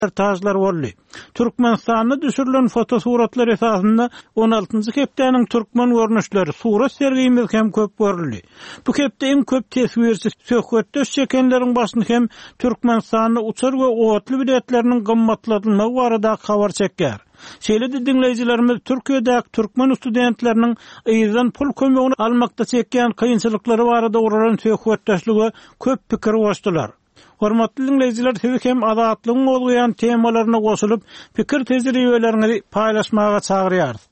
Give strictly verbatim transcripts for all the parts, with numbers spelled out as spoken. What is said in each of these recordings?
tajlar boldy. Türkmenistanda düşürülen fotosuratlar esasında on altıncı kepdenin Türkmen görnüşleri surat sergimiz hem köp görüldi. Bu kepde en köp tesvirsi söhbetdeş çekenlerin başını hem Türkmenistan'da uçar ve oğutlu biletlerinin qımmatlatılmağı barada habar çeker. Şeýle dinleýijilerimiz Türkiýedäki Türkmen studentleriniň ýyzdan pul kömegini almakda çekýän kynçylyklary barada urulan söhbetdeşligi köp pikir goşdylar. Hormatly dinleýijiler, siz hem adatlygyň bolýan temalaryna goşulyp pikir tejribelerini paýlaşmaga çagyrýarys.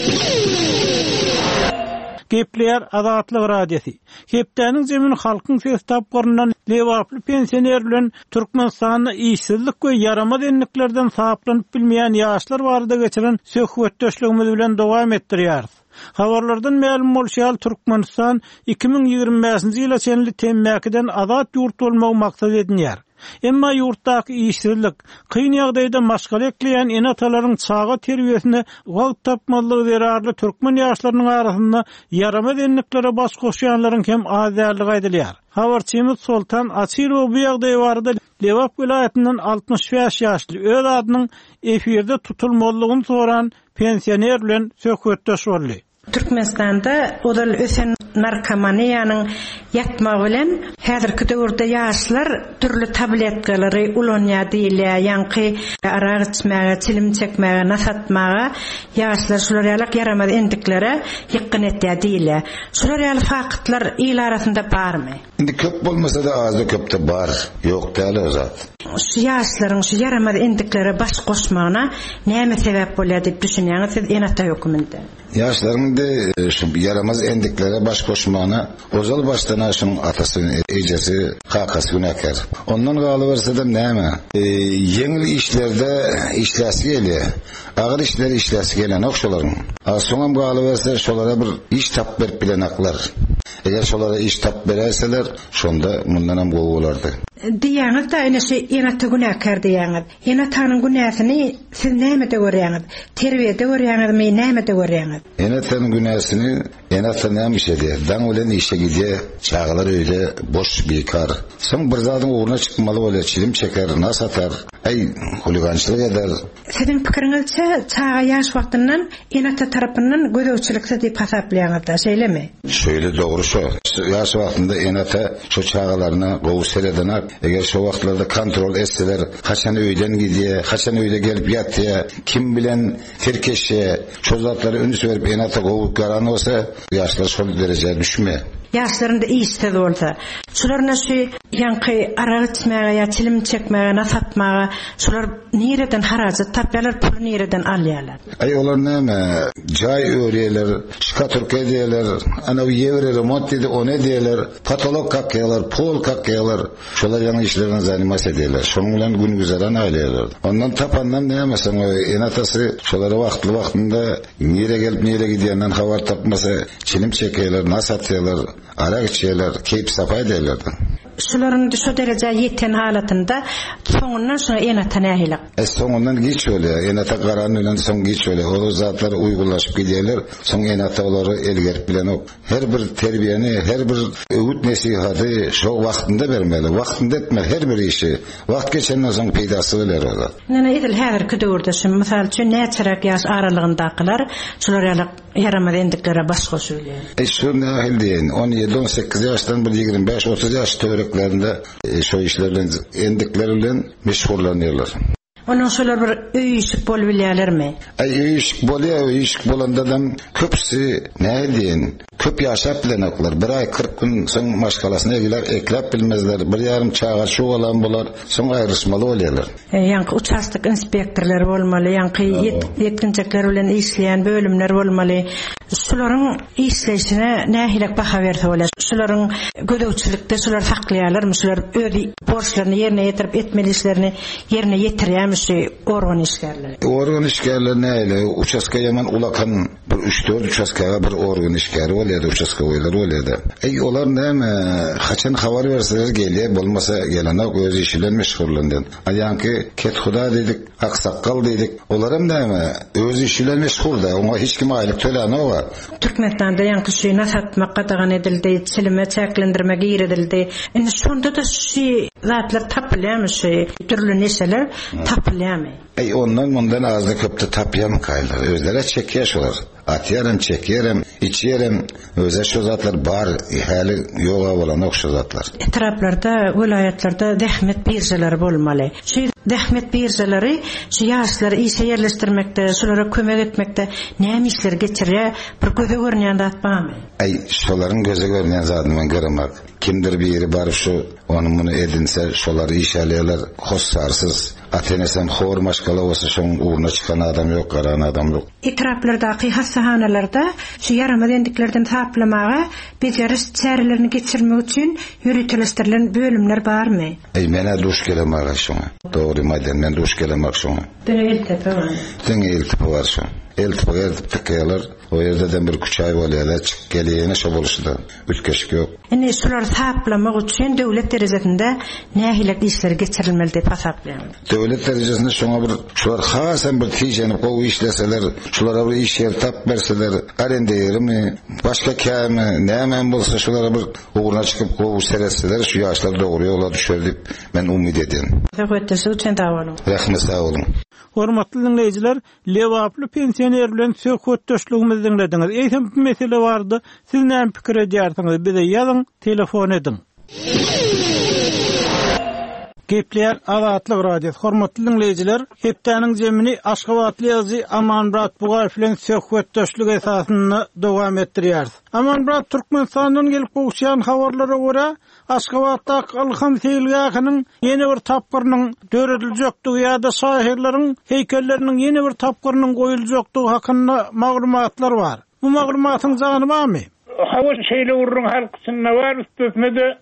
Gepler Adatlyk radiosi. Hepdäniň zemin halkyň ses tapgyryndan lewaply pensioner bilen Türkmenistanda işsizlik we yaramaz enliklerden saplanyp bilmeýän ýaşlar barada geçiren söhbetdeşligimiz bilen dowam etdirýärys. Habarlardan ma'lum bolýar, Türkmenistan iki bin ýygrimi beşinji ýyla çenli temmäkiden azat ýurt bolmagy maksat edinýär. Emma ýurtdaky işsizlik, kyn ýagdaýda maşgal ekleýän enatalaryň çağa terbiýesine wagt tapmalygy zerarly türkmen ýaşlarynyň arasynda yaramaz enliklere baş goşýanlaryň hem azadlygy aýdylýar. Habarçymyz Sultan Asyrow bu ýagdaý barada Lewap vilayatynyň altmış beş ýaşly öz adynyň efirde tutulmalygyny soran pensioner bilen söhbetdeş boldy. Türkmenistanda odal ösen narkomaniýanyň ýatmagy bilen häzirki döwürde ýaşlar türlü tabletlary ulanýar diýilýär. Ýa-ni arak içmäge, çilim çekmäge, nasatmaga ýaşlar şular ýalyk yaramaz endiklere ýykyn etýär diýilýär. Şular ýaly fakatlar ýyl arasynda barmy? Indi köp bolmasa da az da köp de bar. Ýok däl zat. Şu ýaşlaryň şu yaramaz endiklere baş goşmagyna näme sebäp bolýar diýip düşünýäňiz siz enata höküminde? Ýaşlaryň de şu yaramaz endiklere baş goşmagyna ozal başdan şoň atasynyň ejesi, kakasy günäkär. Ondan galy berse de näme? E, Ýeňil işlerde işläsi gelýär. Agyr işler işläsi gelen okşolaryň. A soňam galy berse şolara bir iş tap berip bilen aklar. Eger şolara iş tap bererseler, şonda mundan hem gowy bolardy. Diýäňiz da ene şu enata günäkär diýäňiz. Enatanyň günäsini siz näme de görýäňiz? Terbiýede görýäňizmi, näme de görýäňiz? Enatanyň günäsini enata näme iş edýär? Daň bilen işe gidýär, çağlar öýle boş bekar. Soň bir zadyň uğruna çykmaly bolýar, çilim çeker, nasatar, ay huligançylyk eder. Sizin pikiriňizçe çağa ýaş wagtyndan enata tarapyndan gödöwçilikse diýip hasaplaýaňyz da, şeýlemi? Şöyle doğru şu. Yaş wagtynda enata şu çağalaryna gowy seredenak. Eger şu wagtlarda kontrol etseler, haçan öýden gidýär, haçan öýde gelip ýatýar, kim bilen terkeşe, şu zatlary öňe berip enata gowy garan bolsa, ýaşlar şol derejede düşme. Ýaşlarynda işsiz bolsa, şolaryna şu ýanky arak içmäge ýa çilim çekmäge, nasatmaga, şolar nereden harajat tapýarlar, pul nereden alýarlar? Ay olar näme? Jaý öýreler, şkatürk edýärler, ana ýewre remont edip onu edýärler, patolog kakýarlar, pol kakýarlar. Şolar ýa işlerine zanimasiýa edýärler. Şonuň bilen gün güzaran aýlaýarlar. Ondan tapandan näme sen enatasy şolary wagtly wagtynda nere gelip nere gidýänden habar tapmasa, çilim çekýärler, nasatýarlar, arak içýärler, keyip sapa edýärler. Şolaryň şu derejä ýeten halatynda soňundan şoňa enata nähilek. E soňundan geç bolýar. Enata garan bilen soň geç bolýar. O zatlar uýgurlaşyp gidýärler. Soň enata olary elgerip bilen ok. Her bir terbiýeni, her bir öwüt nesihaty şo wagtynda bermeli. Wagtynda etmeli her bir işi. Wagt geçenden soň peýdasy bolar o zat. Näme edil häzirki döwürde şu mysal üçin näçerek ýaş aralygyndakylar şolar ýaly yaramaz endiklere baş goşulýar. E şu nähil diýen on ýedi on sekiz ýaşdan bir ýygrimi beş otuz ýaş töreklerinde e, şu işlerden endikleri bilen meşgullanýarlar. Onun şolar bir öýüşip bolup bilýärlermi? Ay öýüşip bolýar, öýüşip bolandadan köpsi näme diýen? Köp ýaşap bilen oklar. Bir ay kırk gün soň maşgalasyna giler, eklep bilmezler. Bir ýarym çağa şu bolan bolar, soň aýrysmaly bolýarlar. E, ýa-ni участок inspektorlary bolmaly, ýa-ni ýetkinçekler bilen işleýän bölümler bolmaly. Şolaryň işleýişine nähilek baha berse bolar. Şolaryň gödöwçilikde şolar saklaýarlarmy? Şolar öz borçlaryny ýerine ýetirip etmeli işlerini ýerine ýetirýärmi organ işgärleri? Organ işgärleri näle? Участка ýaman ulakan bir üç dört участкага bir organ işgäri bolýar, участка boýlar bolýar. Ey olar näme? Haçan habar berseler gelýär, bolmasa gelenek öz işi bilen meşgullanýar. Aýanky ket huda dedik, aksakal dedik. Olar hem näme? Öz işi bilen meşgul da, ona hiç kim aýlyk töläne wa. şola. Türkmenistan'da yankı suyuna satmak qadağan edildi, çilime çäklendirme giredildi. Indi şonda da şu zatlar tapılyamy şey, türlü neseler tapılyamy. Ey ondan bundan azda köpde tapyam kaylar. Özlere çekiyor şolar. Atyarım, çekiyerim, içiyerim. Özel şu zatlar bar, hali yoga olan okşu zatlar. Etraflarda, vilayetlarda dehmet birjeleri bolmaly. Şu dehmet birjeleri şu yaşları iyse yerleştirmekde, şolara kömek etmekde näme işler geçirýär, bir göze görnýän zat barmy? Ay şoların göze görnýän zadyny garamak. Kimdir bir yeri bar şu onun bunu edinse şolary işalýarlar, hossarsız. Atenesem hor maşgala olsa şoň uğruna çıkan adam yok, garan adam yok. Etraflardaki hastanelarda şu yarama dendiklerden taplamağa bezeriş çärelerini geçirmek için yürütülestirilen bölümler barmy? Ey mene duş gelemek şoňa. Dogry maýdandan duş gelemek şoňa. Döneil tepe var. Döneil tepe var şoň. Eltip gelip tekeler, o yerden bir küçay bolýarlar, çık gelýäne şo boluşdy. Ülkeşik yok. Ene şular taplamak üçin döwlet derejesinde nähilek işler geçirilmeli dep hasaplaýar. Döwlet derejesinde şoňa bir şular hasan bir tijenip gowy işleseler, şulara bir iş yer tap berseler, arende yerimi, başka käme, näme bolsa şulara bir uğruna çıkıp gowy seretseler, şu ýaşlar dogry ýola düşer dip men umyt edin. Täwetde suçen dawalım. Rahmet sağ olun. Hormatly dinleýijiler, lewaply pensioner bilen söhbet döşlügimizi dinlediňiz. Eýsem bir mesele bardy. Siz näme pikir edýärsiňiz? Bize ýazyň, telefon edin. Gepler Azatlyk radiosu. Hormatly dinleýijiler, hepdeniň jemini Aşgabatly ýazy Amanmurat Bugaýew bilen söhbet döşlük esasyny dowam etdirýäris. Amanmurat Türkmenistandan gelip gowşan habarlara görä, Aşgabatda Alham Seýilgähiniň ýene bir tapgyrynyň dörediljekdigi ýa-da şaherleriň heýkelleriniň ýene bir tapgyrynyň goýuljekdigi hakynda maglumatlar bar. Bu maglumatyň zany barmy? Hawa şeýle urrun halkysyna bar, üstüne de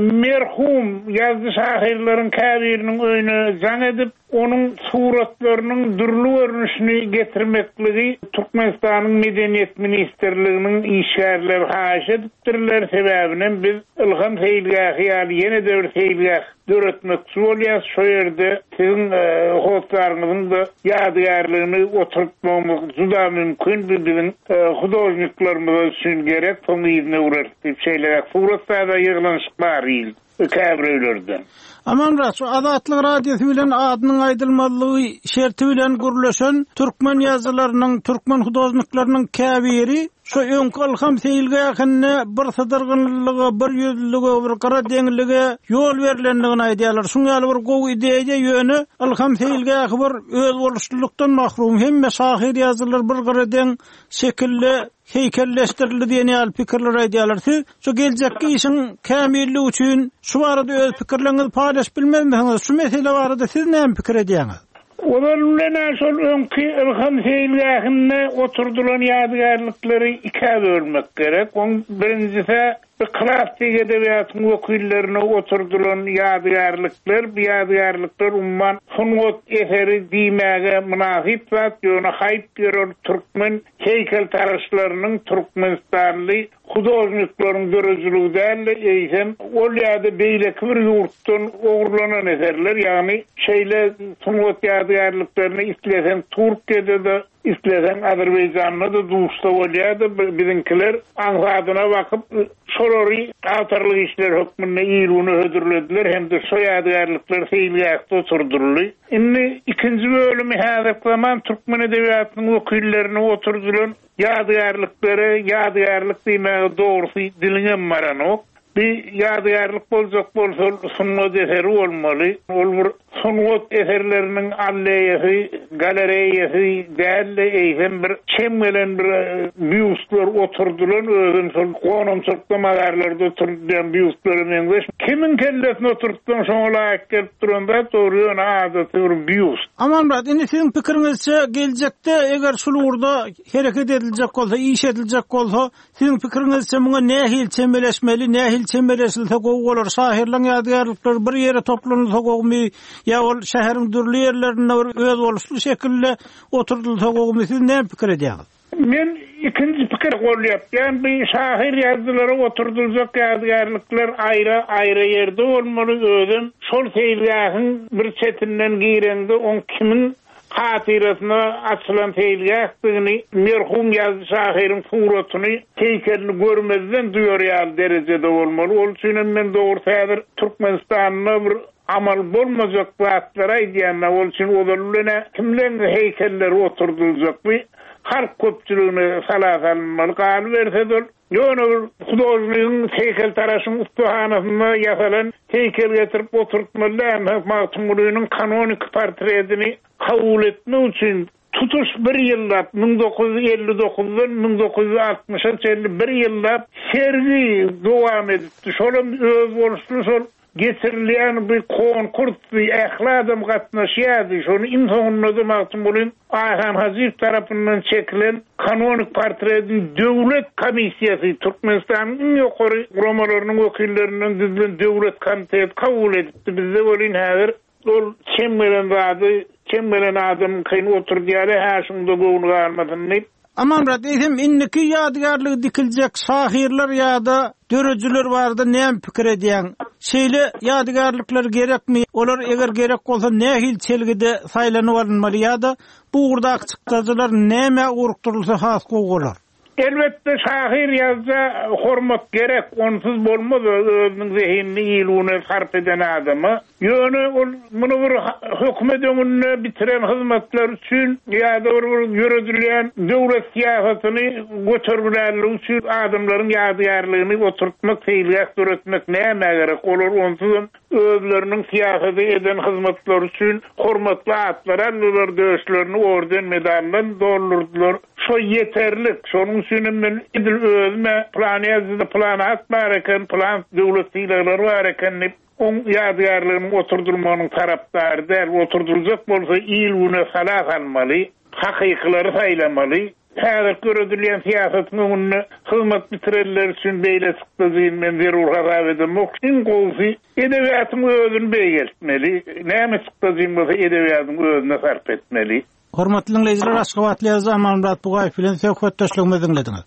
merhum ýazgy şaherleriň käbiriniň öýüne jaň edip, onun suratlarynyň dürlü görnüşini getirmekligi Türkmenistanyň Medeniýet Ministrliginiň işgärleri haýyş edipdirler. Sebäbinden biz Ilham Seýilgähi ýaly ýene de bir seýilgäh döretmekçi bolýar. Şo ýerde siziň howtlaryňyzyň da ýadygärligini oturtmamyz juda mümkin. Biziň hudojniklarymyz üçin gerek, toňyny uğraşyp şeýler suratlarda ýyglanşyk bar ýyl. Käbirlerden. Amanmurat, Azatlyk radiosu bilen adynyň aýdylmalygy şerti bilen gürleşen türkmen ýazylarynyň, türkmen hudojniklarynyň käbiri şu öňkü Alham Seýilgähine bir sadyrgynlygy, bir ýüzlügi, bir gara deňligi ýol berilendigini aýdýarlar. Şuňaly bir gowy ideýe ýöne Alham Seýilgäh bir öz boluşlukdan mahrum, hemme şahir ýazylar bir gara deň şekilli heykelleştirildi diýen ýaly pikirler aýdýarlar. Siz şu geljekki işiň kämilligi üçin şu barada öz pikirlerinizi paýlaşyp bilmezmisiniz? Şu mesele barada siz näme pikir edýäňiz? Olar bilen şol öňkü Ilham Seýilgähine oturdulan ýadygärlikleri iki bölmek gerek. Oň birincisi Klasik edebiýatyň wekillerine oturdulan ýadygärlikler, bu ýadygärlikler umman sunwat eseri diýmäge münasip zat ýöne haýp ýören türkmen heýkeltaraşlarynyň Türkmenistanly hudojniklaryň görüjülüginde eýsem ol ýa-da beýleki bir ýurtdan ogurlanan eserler, ýagny şeýle sunwat ýadygärliklerini islesen Türkiýede de islesen Azerbaýjanda da duşda bolýardy. Biziňkiler ansadyna bakyp şolary awtarlyk işler hökmünde ýylyny hödürlediler, hem de şo ýadygärlikler Seýilgähde oturdurly. Indi ikinji bölümi häzir zaman türkmen edebiýatynyň wekillerini oturdulan ýadygärlikleri, ýadygärlik diýmäge dogrusy diliňe maranok. Bir ýadygärlik boljak bolsa sunwat eseri bolmaly. Ol bir sunwat eserleriniň alleýasy, galeriýasy dälle eýsem bir çemgelen bir büýüstler oturdulan, özün şol konumçykda magarlarda oturdulan büýüstleriniň kimin kellesine oturtdan şoňla kelip duranda torýan adaty bir büýüst. Amanmurat, indi siziň pikiriňizçe geljekde eger şol urda hereket ediljek bolsa, iş ediljek bolsa, siziň pikiriňizçe muňa nähil çemeleşmeli, nähil çemeleşilse gowy bolar? Şahirliň ýadygärlikleri bir ýere toplanylsa gowmy, ýa ol şäheriň dürli ýerlerinde öz boluşly şekilde oturdylsa gowmy? Siz näme pikir edýäňiz? Men ikinji pikir golýapdym. Bu şahir ýazgylary oturduljak ýadygärlikler aýra aýra ýerde bolmaly. Özüm şol Seýilgähiň bir çetinden gireňde on kimin hatiratına açılan teylgäkdigini merhum yazı şahirin suratını heykelini görmezden duyar ýaly derecede bolmaly. Ol üçin men dogry häzir Türkmenistanyna bir amal bolmazak wagtlara diýende ol üçin olarlyna kimleň heykelleri oturduljakby halk köpçülüğüne salasalmaly galy bersedil. Ýöne Hudaýyň heykel taraşyň ustahanasynda ýasalan heykel getirip oturtmaly, Mahmud kanonik portretini kabul etmek üçin tutuş bir ýyllap bin dokuz yüz elli dokuzdan bin dokuz yüz altmışa çenli bir ýyllap sergi dowam edipdi. Şolam öz boluşly şol getirilýän bir konkurs, bir ähladam gatnaşýardy. Şonu imzaladyk Mahmud Ayhan Hazip tarapyndan çekilen kanonik portretin döwlet komissiýasy Türkmenistanyň ýokary romalarynyň wekillerinden dizilen döwlet komiteti kabul edipdi. Bizde bolyn häzir ol çemmelen wady, çemmelen adam kyn oturýary häşimde gowunu garmadyny. Aman radyem inniki ýadgarlygy dikiljek şahirler ýa-da dörejüler bardy, näme pikir edýän? Şeýle ýadgarlyklar gerekmi? Olar eger gerek bolsa nähil çelgide saýlanyp alınmaly ýa-da bu urdak çykdylar näme urukdurulsa has goýgular? Elbette şahir yazda hormat gerek, onsuz bolmaz özüniň zehinini ýylgyny sarp eden adamy. Ýöne ol muny bir hökümet öňünde bitiren hyzmatlar üçin ýa-da bir ýöredilýän döwlet siýasatyny götürgülerlik üçin adamlaryň ýadgarlygyny oturtmak, feýilgäk öğretmek näme gerek? Olar onsuz özleriniň siýasaty eden hyzmatlar üçin hormatly atlar, aldylar, döşlerini orden medallan doldurdylar. Şo yeterlik. Şonuň üçin men idil özme plan ýazdy, plan atmar eken, plan döwlet siýleleri bar eken. On ýadgarlygyny oturdurmanyň tarapdary däl, oturduljak bolsa ýylgyny salat almaly, hakyklary saýlamaly. Häzir göredilýän siýasatyň öňünde hyzmat bitirenler üçin beýle çykdyjyn men zerur harap edemok. Iň gowsy edebiýatyň özüni beýgeltmeli. Näme çykdyjyn bolsa edebiýatyň özüne sarp etmeli. Hormatly dinleýijiler, Aşgabatly ýazgy Amanmurat Bugaýew bilen söhbetdeşligimizi dinlediňiz.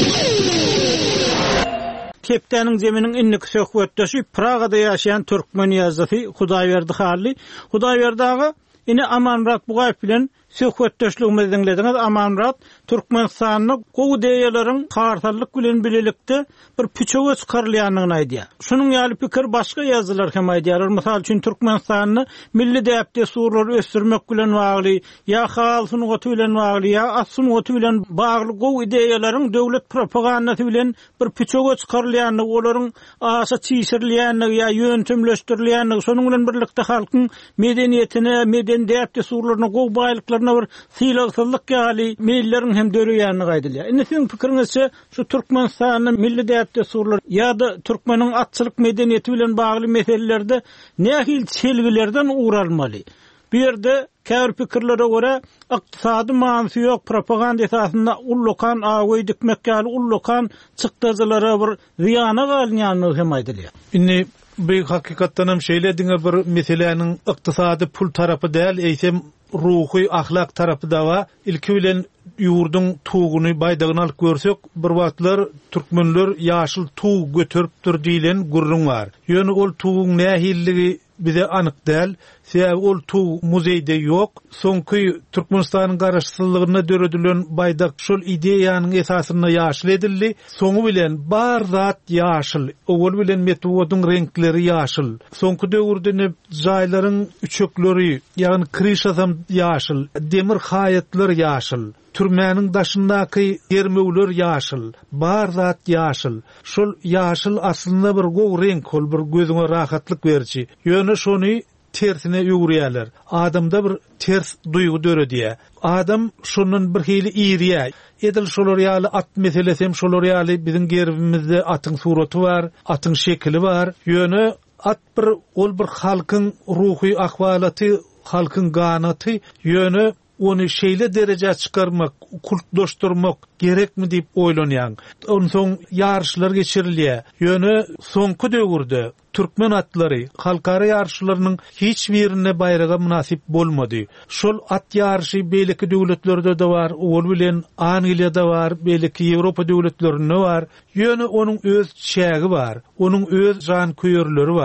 Kepdeniň zeminiň inniki söhbetdeşi Pragada ýaşaýan türkmen ýazgysy Hudaýberdi Hally. Hudaýberdagy ine Amanmurat Bugaýew bilen söhbetdeşligimizi dinlediňiz. Amanmurat Türkmenistanyň gowy deýelerin kartallyk bilen bilelikde bir piçoga çykarylýanyny aýdýar. Şunuň ýaly pikir başga ýazgylar hem aýdýarlar. Mysal üçin Türkmenistanyny milli däpde surlar ösdürmek bilen bagly, ýa hal sunugaty bilen bagly, ýa as sunugaty bilen bagly gowy deýeleriň döwlet propagandasy bilen bir piçoga çykarylýanyny, olaryň aşa çyşyrilýanyny ýa ýöntemleşdirilýanyny, şonuň bilen birlikde halkyň medeniýetine, meden däpde surlaryna, gowy baýlyklaryna bir syýlagsyzlyk ýaly meýilleriň hem dörüýäni gaýdylýar. Indi siziň pikiриňizçe şu Türkmenistanyň milli däpde surlar ýa-da türkmeniň atçylyk medeniýeti bilen bagly meselelerde nähil çelgilerden uğralmaly? Bu ýerde käbir pikirlere görä ykdysady manysy ýok, propaganda esasynda ullukan awy dikmek ýaly ullukan çykdyjylara bir ziýana galynýanyny hem aýdylýar. Indi bu hakykatdan hem şeýle diňe bir meseleniň ykdysady pul tarapy däl, eýsem ruhy, ahlak tarapy da var. İlki bilen ýurduň tuğuny, baýdagyny alyp görsek, bir wagtlar türkmenler ýaşyl tuğ götüripdir diýilen gurrun var. Ýöne ol tuğuň nähilligi bize anyk däl. Sebäbi ol tuğ muzeýde ýok. Soňky Türkmenistanyň garaşsyzlygyna döredilen baýdak şol ideýanyň esasyna ýaşyl edildi. Soňu bilen bar zat ýaşyl, owul bilen metodyň renkleri ýaşyl. Soňky döwürde jaýlaryň üçekleri, ýagny krişasam ýaşyl, demir haýatlar ýaşyl. Türmäniň daşyndaky ýermewler ýaşyl, bar zat ýaşyl. Şol ýaşyl aslynda bir gowy renk, ol bir gözüňe rahatlyk berçi. Ýöne şonu tersine ýugurýarlar. Adamda bir ters duýgu döredýär. Adam şonun bir hili ýerýär. Edil şolar ýaly at meselesi hem şolar ýaly biziň gerbimizde atyň suraty bar, atyň şekli bar. Ýöne at bir ol bir halkyň ruhy ahwalaty, halkyň ganaty, ýöne onu şeýle derejä çykarmak, kultlaşdyrmak gerekmi diýip oýlanýan. Ondan soň ýarşylar geçirilýär. Ýöne soňky döwürde türkmen atlary halkara ýarşylarynyň hiç birine bayraga münasip bolmady. Şol at ýarşy beýleki döwletlerde de bar, ol bilen Angliýada bar, beýleki Ýewropa döwletlerinde bar. Ýöne onuň öz çägi bar, onuň öz jan köýerleri bar.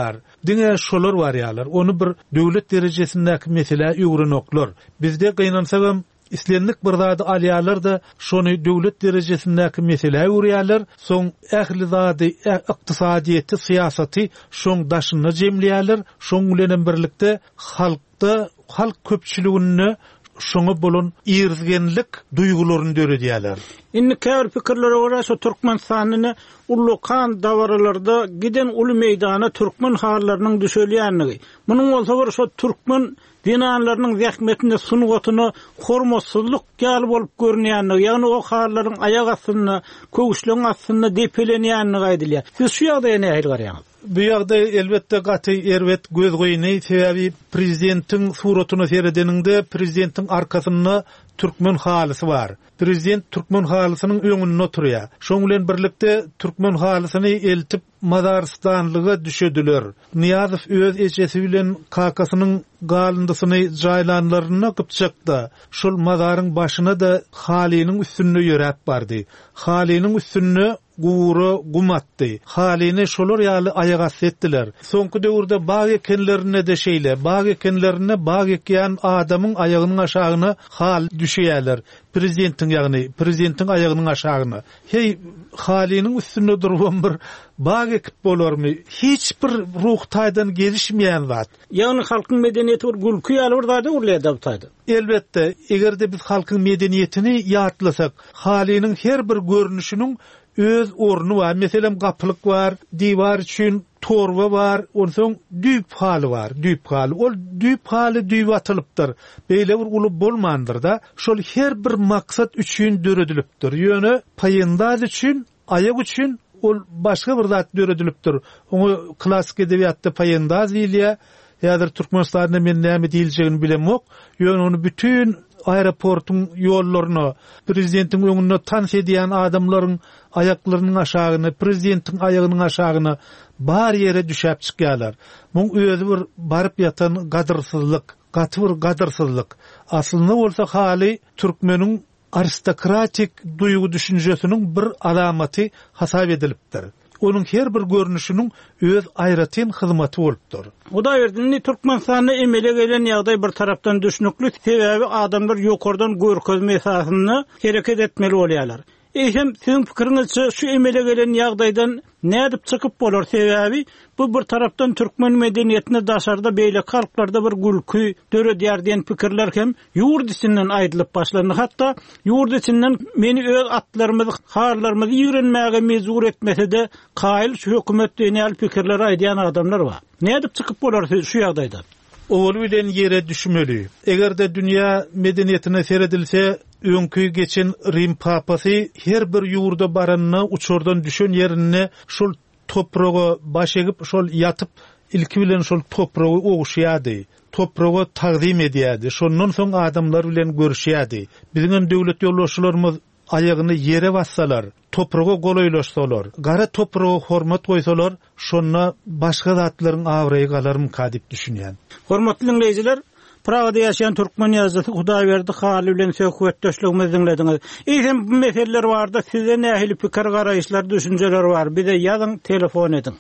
Diňe şolar var ýalar. Onu bir döwlet derejesindäki mesele ýugrunoklar. Bizde gynansaňam islenlik bir zady alýarlar da şonu döwlet derejesindäki mesele ýurýarlar. Soň ähli zady ykdysadyýety, syýasaty şoň daşyny jemleýärler. Şoň bilen birlikde halkda halk köpçüligini şoňa bolan ýerzgenlik duýgularyny döredýärler. Inni käbir pikirlere göre şu Türkmenistanyny ullukan dawralarda giden uly meýdana türkmen harlarynyň düşelýänligi. Munyň bolsa bir şu türkmen dinanlarynyň zähmetinde sunugatyny hormatsızlyk ýaly bolup görnýänligi, ýagny o harlaryň aýak astyny, köwüşleň astyny depelenýänligi aýdylýar. Siz şu ýagdaýa näme garaýaňyz? Bu ýagda elbetde gaty erwet göz goýuny sebäbi prezidentiň suratyny seredeninde prezidentiň arkasyna türkmen halysy bar. Prezident türkmen halysynyň öňünde oturýar. Şoň bilen birlikde türkmen halysyny eltip Mazarstanlyga düşediler. Niýazow öz eçesi bilen kakasynyň galyndysyny jaýlanlaryna gypçakda. Şol mazaryň başyna da halynyň üstünde ýörep bardy. Halynyň üstünde guru gumatdy. Halyny şolar ýaly aýaga setdiler. Soňky döwürde bag ekenlerine de şeýle, bag ekenlerine bag ekýän adamyň aýagynyň aşagyna hal düşýärler. Prezidentiň ýagny, prezidentiň aýagynyň aşagyna. Hey, halynyň üstünde duran bir bag ekip bolarmy? Hiç bir ruh taýdan gelişmeýän zat. Ýagny halkyň medeniýeti bir gülkü ýaly bir zady urlýar taýdy. Elbetde, egerde biz halkyň medeniýetini ýatlasak, halynyň her bir görnüşiniň öz ornu var. Meselem gapylyk var, divar üçin torba var, onsoň düýp haly var, düýp haly. Ol düýp haly düýp atılıpdyr. Beýle bir uly bolmandyr da, şol her bir maksat üçin döredilipdir. Ýöne paýyndaz üçin, aýak üçin ol başga bir zat döredilipdir. Onu klassik edebiýatda paýyndaz diýilýär. Ýa-da Türkmenistanda men näme diýiljegini bilemok. Ýöne onu bütün aeroportun ýollaryna, prezidentiň öňünde tans edýän adamlaryň aýaklarynyň aşagyna, prezidentiň aýagynyň aşagyna bar ýere düşäp çykýarlar. Bu özi bir baryp ýatan gadyrsyzlyk, gaty bir gadyrsyzlyk. Aslynda bolsa haly türkmeniň aristokratik duýgu düşünjesiniň bir alamaty hasap edilipdir. Onun her bir görnüşünün öz aýratyn hyzmaty bolupdyr. O da erdinli Türkmenistanyny emele gelen ýagdaý bir tarapdan düşnükli, sebäbi adamlar ýokardan görkezme esasyny hereket etmeli bolýarlar. Eýsem sizin pikiriňizçe şu emele gelen ýagdaýdan nädip çykyp bolar? Sebäbi bu bir tarapdan türkmen medeniýetine daşarda beýle halklarda bir gülkü döredýär diýen pikirler hem ýurt içinden aýdylyp başlandy. Hatda ýurt içinden meni öz atlarymyzy, harlarymyzy ýürenmäge mezur etmese de kaýyl şu hökümet diýen pikirler aýdýan adamlar bar. Nädip çykyp bolar şu ýagdaýdan? Ol bilen ýere düşmeli. Egerde dünýä medeniýetine seredilse, öňkü geçen Rim papasy her bir ýurda baranyna uçurdan düşen ýerine şol toprağa baş egip şol yatıp ilki bilen şol toprağı oguşýardy. Toprağı taqdim edýärdi. Şondan soň adamlar bilen görüşýärdi. Biziň döwlet ýolbaşçylarymyz aýagyny ýere bassalar, toprağa golaýlaşsalar, gara toprağa hormat goýsalar, şonna başga zatlaryň awraýy galarym kadip düşünýän. Hormatly dinleýijiler, Pragada ýaşaýan türkmen ýazgysy Hudaýberdi haly bilen söhbetdeşligimizi dinlediňiz. Eýsem bu meseleler barda size nähili pikir garaýyşlar, düşünjeler bar. Bize ýazyň, telefon edin.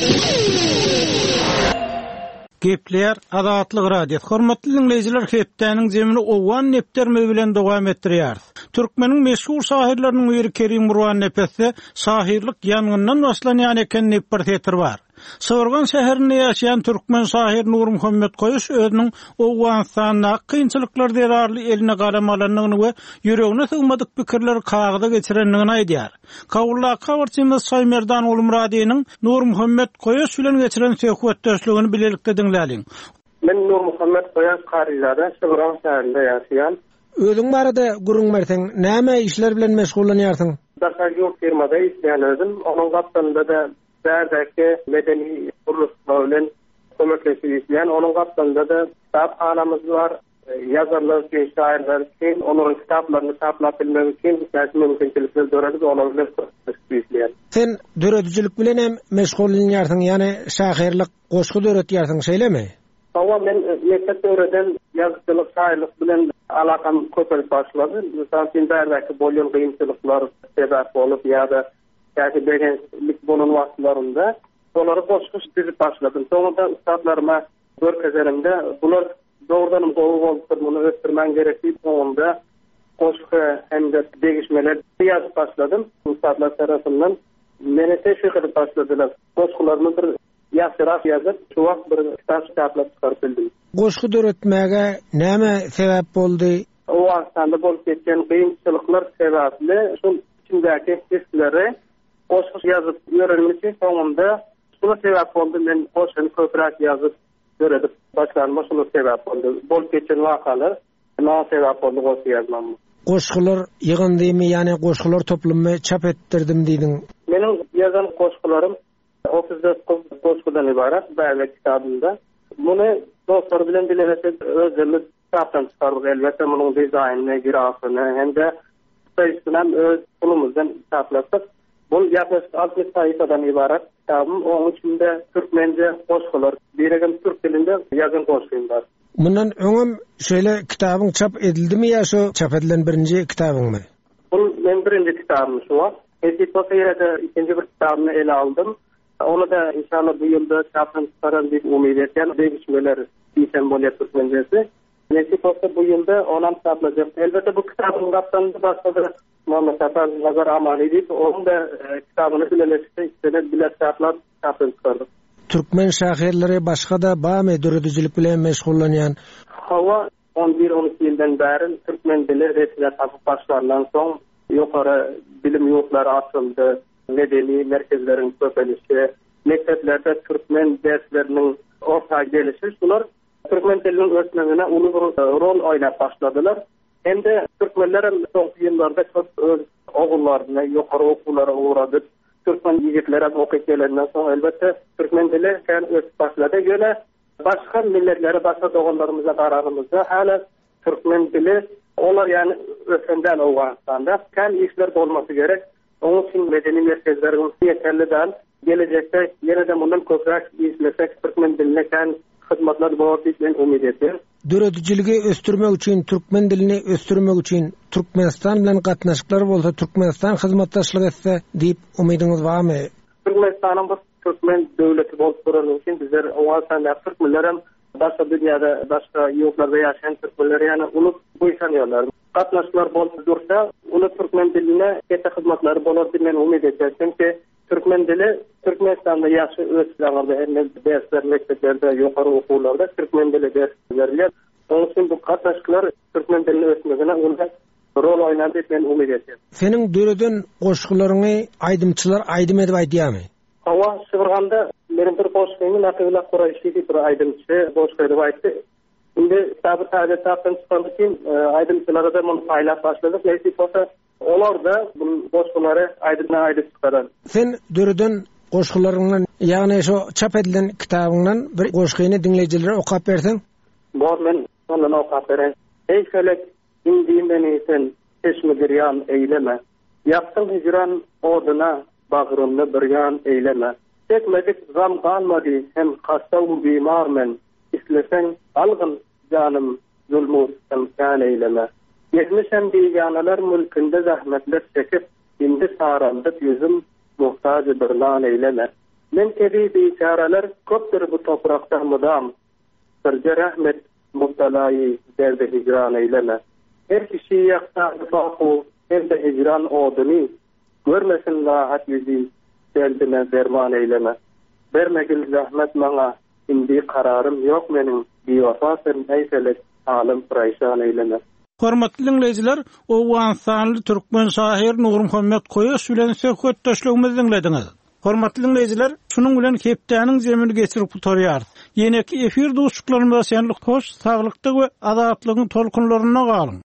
Gepler Azatlyk radio. Hormatly dinleýijiler, hepdäniň jemini owan nepterme bilen dowam etdirýär. Türkmeniň meşhur şairläriniň biri Kerim Burhan Nepesi şairlik ýangynyň başlanýan eken nepper bar. Sorgan şäherinde ýaşaýan türkmen şair Nur Muhammed Koýuş özüniň Owganstanda kynçylyklar derarly eline galam alanyny we ýüregine sygmadyk pikirleri kagada geçirenligini aýdýar. Kawulla kawarçymyz Saýmerdan Ulumradynyň Nur Muhammed Koýuş bilen geçiren söhbetdeşligini bilelikde dinläliň. Men Nur Muhammed Koýuş Karyjada Şöwran şäherinde ýaşaýan. Özüň barada gurun berseň, näme işler bilen meşgullanýarsyň? Daşar ýok firmada işleýän özüm, onuň gapdanynda da bärdäki medeni uruslar bilen kömekleşýän, onuň gapdanynda da kitaphanamyz bar, ýazarlar üçin, şairler üçin, onlaryň kitaplaryny saplap bilmek üçin käsip mümkinçilikler döredip, onlara bilen işleýän. Sen döredicilik bilen hem meşgullanýarsyň, ýani şairlik, goşgu döredýärsiň, şeýlemi? Hawa men mektep döwreden ýazgyçylyk, şairlik bilen alakam köpelip başlady. Mesela bärdäki bolýan gynçylyklar sebäp bolup ýa-da käsip begenlik bolan wagtlarynda Onları goşkuş dizip başladım. Sonunda ustadlarıma görkezerimde bular doğrudan gowy bolup bunu ötürmen gerekli. Sonunda goşku hem de değişmeler yazıp başladım. Ustadlar tarafından meni teşvik edip başladılar. Goşkularını bir yaşırak yazıp şu vakt bir kitap kitaplar çıkarıp bildim. Goşku döretmäge näme sebäp boldy? O aslında bolup geçen kıyımçılıklar sebeple şu içindeki hisleri goşku yazıp öğrenmesi sonunda şuna sebep oldu. Men goşkuny köprak yazıp öğrenip başlanma şuna sebep oldu. Bolup geçen vakalar na sebep oldu goşku yazmam. Goşkular ýygyndymy, ýani goşkular toplumy çap etdirdim diýdiň. Mening yazan goşkularym otuz dört goşkudan ibaret bäze kitabımda. Bunu dostlar bilen bilersek özümüz kitaptan çıkardık elbette bunun dizaynını, grafını hem de sayısından öz pulumuzdan kitaplattık. Bu yaklaşık altmış sayfadan ibaret kitabım. Onun içinde Türkmence goşkular, birigim Türk dilinde yazan goşkuyum var. Bundan öňüm şöyle kitabın çap edildimi ya şu çap edilen birinci kitabın mı? Bu men birinci kitabım şu var. Esipası yerde ikinci bir kitabını ele aldım. Onu da inşallah bu yılda çaptan çıkaran bir umid eten değişmeler bir sembol Türkmencesi. Esipası bu yılda onam çaplayacak. Elbette bu kitabın kaptanında başladı. Muhammed Safar Nazar Amani deyip onun da e, kitabını bileleşti. İstene bilet çaplar çaptan çıkardık. Türkmen şahirleri başka da bağ mı döredicilik bilen meşgullanyan? Hava on bir on iki yıldan beri Türkmen dili resmiyet hafif başlarından son yukarı bilim yurtları açıldı. Medeni merkezlerin köpelişi, mekteplerde Türkmen derslerinin ortaya gelişi. Şunlar Türkmen dilinin öğretmenine ulu bir rol oynayıp başladılar. Hem de Türkmenlerin son yıllarda çok öz oğullarına, yukarı okullara uğradı. Türkmen yiğitleri okuyup gelenden sonra elbette Türkmen dili kendi ötüp başladı. Göre başka milletlere, başka doğullarımıza kararımızda hala Türkmen dili onlar yani ötenden Afganistan'da kendi işler olması gerek. Onun için medeni merkezlerin yeterli değil. Gelecekte yine de bundan köprak izlesek Türkmen diline kendi hizmetler doğru için umid ediyor. Dörediciligi östürmek için, Türkmen dilini östürmek için Türkmenistan bilen gatnaşyklar bolsa Türkmenistan hyzmatdaşlyk etse diýip umidiňiz barmy? Türkmenistan'ın bir Türkmen döwleti bolup duranyň için bizler Awasanda Türkmenlerim başga dünýäde başga ýurtlarda ýaşaýan Türkmenler ýani unup goýsanýarlar. Gatnaşyklar bolup dursa, uly Türkmen diline kete hyzmatlar bolar diýip men umid etdim. Çünki Türkmen dili Türkmenistan'da ýaşy öýtülerinde hem dersler mekteplerde ýokary okullarda Türkmen dili ders berilýär. Onun için bu gatnaşyklar Türkmen dilini öýtmegine unda rol oýnady diýip men umid etdim. Senin döreden goşkularyny aýdymçylar aýdym edip aýdýarmy? Hawa şygyrganda benim bir goşkyny Nakıla Quraýşy diýip bir aýdymçy goşky edip aýtdy. Indi tabi tabi tapdan çıkandı ki aydınçılara da bunu paylap başladık. Neyse olsa onlar da bu goşkulary aydınına aýdyp çıkaran. Sen döreden goşkularından ýagny şu çap edilen kitabyňdan bir goşkyny dinleýijilere okap bersen? Bor men ondan okap beren. Ey felek indiň beni sen çeşme giryan eýleme. Yaptım hicran oduna bagyrymny bir yan eýleme. Çekmedik gam kalmady hem hastaw bimar men. İslesen algın canım zulmü imkan eyleme. Geçmişem diýýanalar mülkünde zahmetler çekip, indi sarandyp yüzüm muhtaç bir nan eyleme. Men kebi biçaralar köpdür bu toprakda mudam. Sırca rahmet mubtalayı derde hicran eyleme. Her kişi yakta faku hem de hicran odunu görmesin rahat yüzü derdine derman eyleme. Bermegil zahmet maňa indi kararım yok menin biwafasyn eýselik alim piraýşan eýleme. Hormatly dinleýijiler, Awganstanly türkmen şahyr Nurum Hammet Koýaş bilen söhbetdeşligimizi dinlediňiz. Hormatly dinleýijiler, şunuň bilen hepdeniň jemini geçirip tutarýar. Ýene-ki efir dostluklarymyza şenlik hoş, saglykda we azatlygyň tolkunlaryna galyň.